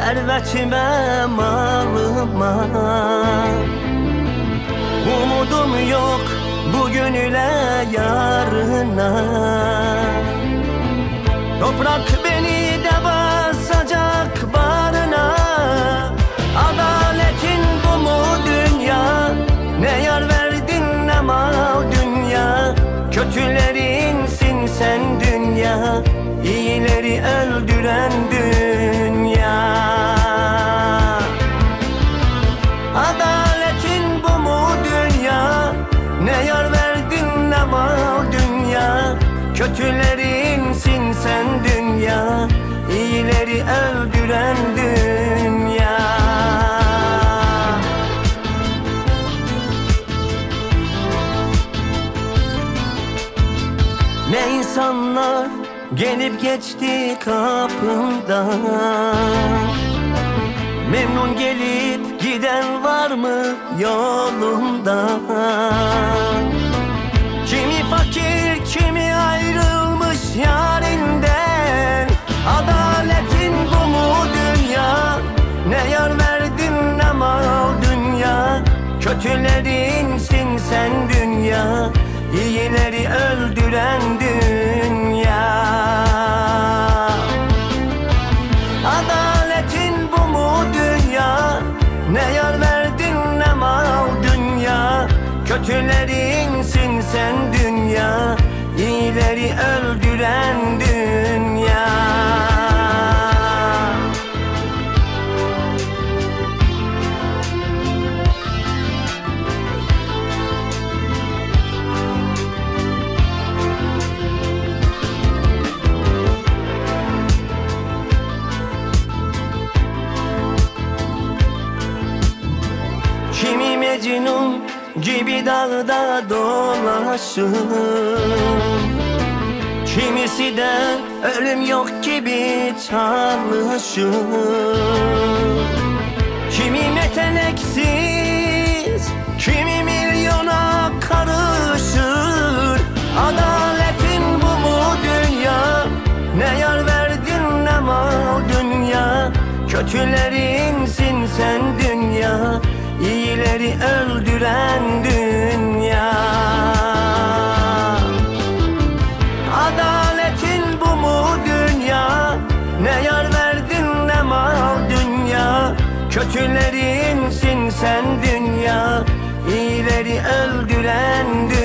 servetime, malıma. Umudum yok bugün ile yarına. Toprak beni de basacak bağrına. Adaletin bu mu dünya? Ne yar verdin ne mal dünya. Kötülerinsin sen dünya, İyileri öldüren dünya. Adaletin bu mu dünya? Ne yar verdin ne mal dünya. Kötülerinsin sen dünya, İyileri öldüren dünya. Ne insanlar gelip geçti kapımdan. Memnun gelip giden var mı yolumda? Kimi fakir, kimi ayrılmış yarinden. Adaletin bu mu dünya? Ne yar verdin ne mal dünya. Kötülerinsin sen dünya, İyileri öldüren dünya. Adaletin bu mu dünya? Ne yar verdin ne mal dünya. Kötülerinsin sen dünya, İyileri öldüren dünya. Kimi Mecnun gibi dağda dolaşır, kimisi de ölüm yok gibi çalışır. Kimi yeteneksiz, kimi milyona karışır. Adaletin bu mu dünya? Ne yar verdin ne mal dünya. Kötülerinsin sen dünya, İyileri öldüren dünya. Adaletin bu mu dünya? Ne yar verdin ne mal dünya. Kötülerinsin sen dünya, İyileri öldüren dünya.